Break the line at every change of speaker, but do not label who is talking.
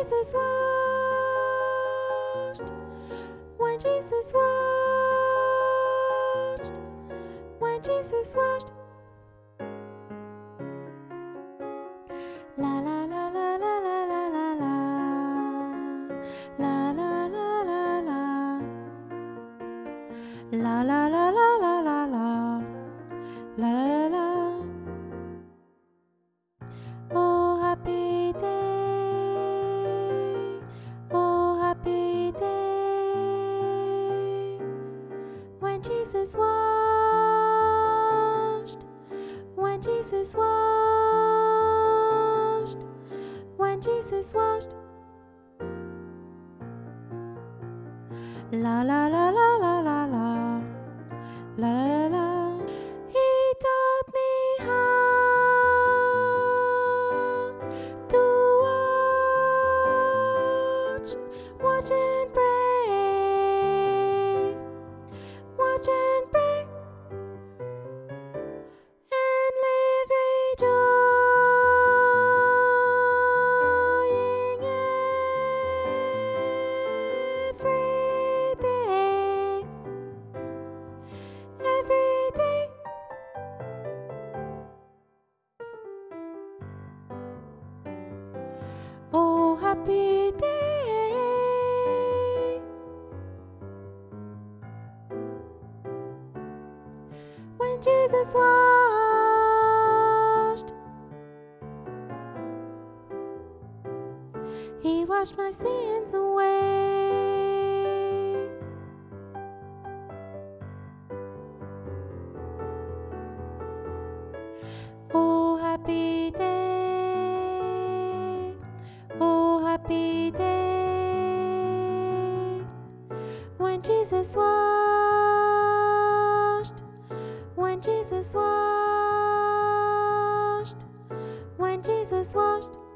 Jesus washed, when Jesus washed, when Jesus washed. La la la la la la la la la, la la la la la, la la la la la la la, la la la. Oh happy day, oh happy day, when Jesus washed, when Jesus washed, when Jesus washed. La la la la la la la, la la la. He taught me how to watch and pray, watch and pray, and live rejoicing every day, every day. Oh happy day, when Jesus washed, He washed my sins away. Oh happy day, oh happy day, when Jesus washed, when Jesus washed, when Jesus washed.